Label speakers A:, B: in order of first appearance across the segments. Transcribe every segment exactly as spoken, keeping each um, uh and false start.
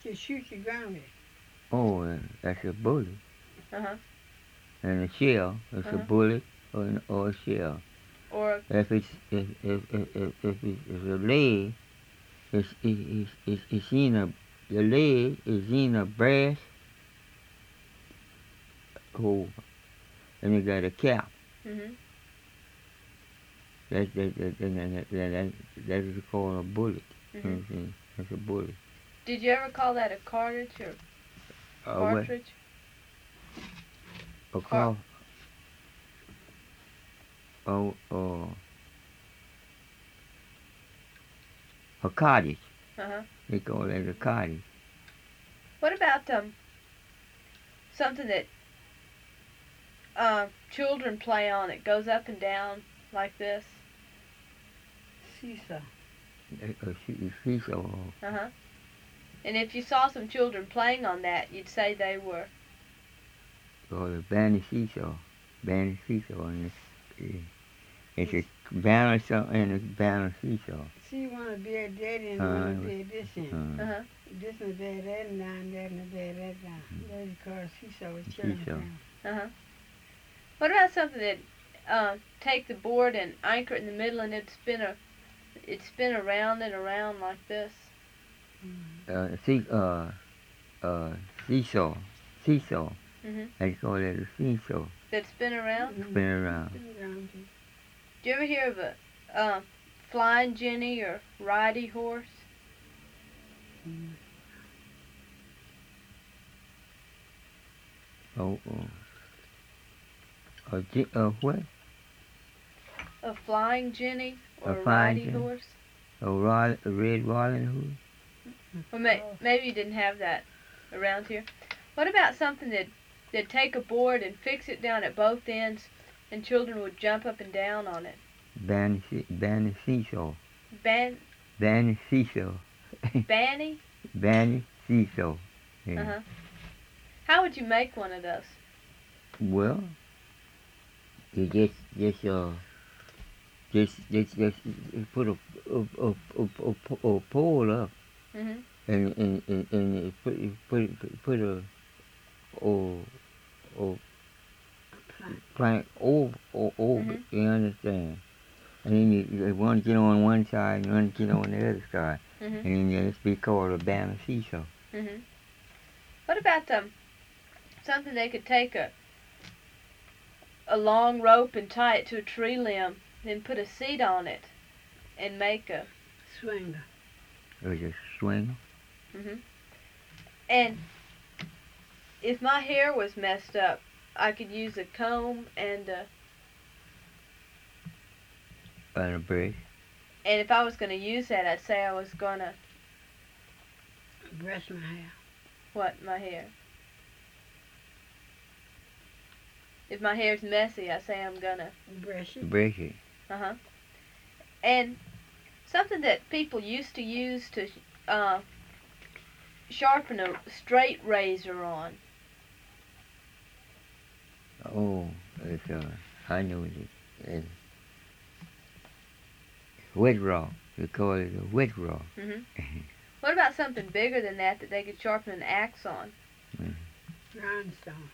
A: you shoot your gun with?
B: Oh, uh, that's a bullet.
C: Uh-huh.
B: And a shell, it's
C: Uh-huh.
B: a bullet or, an, or a shell.
C: Or
B: If it's if if if if, if it's, it's a leg, it's it's it's it's in a the leg is in a brass hole, and it got a cap.
C: mhm.
B: That that that that that, that, that, that is called a bullet.
C: Mhm.
B: Mm-hmm. That's a bullet.
C: Did you ever call that a cartridge or
B: Uh, what?
C: cartridge?
B: A
C: Car-
B: car. Oh, oh. A cottage.
C: Uh-huh.
B: They call it a cottage.
C: What about um something that uh, children play on? It goes up and down like this.
A: Seesaw.
B: A, a she- seesaw.
C: Uh-huh. And if you saw some children playing on that, you'd say they were.
B: Or a bandy seesaw. Bandy seesaw. And it's, it's a balance and a balance seesaw.
A: See, you want to be a daddy and
B: Uh,
A: want to be a this end.
B: Uh,
C: Uh-huh.
A: This and that, that and down, that and that, that down. That's because seesaw was children
B: Seesaw.
A: down.
C: Uh-huh. What about something that uh, take the board and anchor it in the middle and it'd spin a it'd spin around and around like this?
B: uh, see, uh, uh, seesaw. Seesaw.
C: Mhm.
B: They call it a seesaw.
C: That spin around?
A: Mhm.
B: Spin around.
A: Spin around too.
C: Do you ever hear of a uh, flying jenny or ridey horse?
A: Mhm.
B: Oh, oh. A, ji- a what?
C: A flying jenny or
B: A
C: a,
B: flying
C: ridey
B: jenny?
C: horse?
B: A, rod, a red Rolling Hood?
C: Well, may, maybe you didn't have that around here. What about something that they'd take a board and fix it down at both ends, and children would jump up and down on it?
B: Bandy, se- bandy seesaw.
C: Ban,
B: Bandy seesaw.
C: banny?
B: Bandy seesaw. Yeah.
C: Uh-huh. How would you make one of those?
B: Well, you just just uh just just just put a a a, a, a, a pole up
C: Mhm.
B: and and and, and put put put a or or plank over or over.
C: Mhm.
B: You understand? And then you, you want to get on one side and one to get on the other side,
C: Mhm.
B: and then you just be called a bandy seesaw.
C: Mhm. What about um something they could take a a long rope and tie it to a tree limb, then put a seat on it, and make a
A: Swinger.
B: Or just swing.
C: mhm. And if my hair was messed up, I could use a comb and a,
B: And a brush.
C: and if I was going to use that, I'd say I was going to
A: Brush my hair.
C: what my hair. If my hair's messy, I say I'm gonna
A: Brush it.
B: Brush it.
C: uh huh. And something that people used to use to uh, sharpen a straight razor on.
B: Oh, it's uh, I know it. It's wet rock. We call it a wet rock.
C: Mhm. What about something bigger than that that they could sharpen an axe on?
A: Grindstone.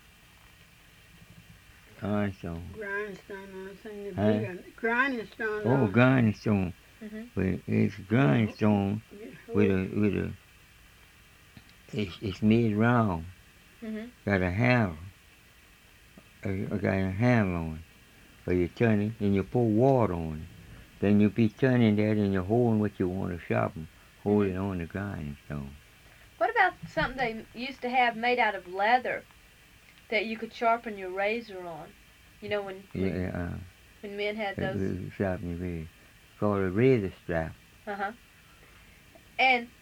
B: Grindstone.
A: Grindstone on something
B: Huh?
A: bigger. Grindstone
B: Oh,
A: on.
B: grindstone.
C: Mhm.
B: But it's grindstone with a with a. It's it's made round.
C: Mhm.
B: Got a handle. I got a handle on it. So you turn it, and you pour water on it. Then you be turning that, and you're holding what you want to sharpen. Hold it on the grindstone.
C: What about something they used to have made out of leather that you could sharpen your razor on? You know when when,
B: Yeah, uh,
C: when men had
B: that
C: those.
B: will sharpen your razor. Called a razor strap.
C: Uh huh. And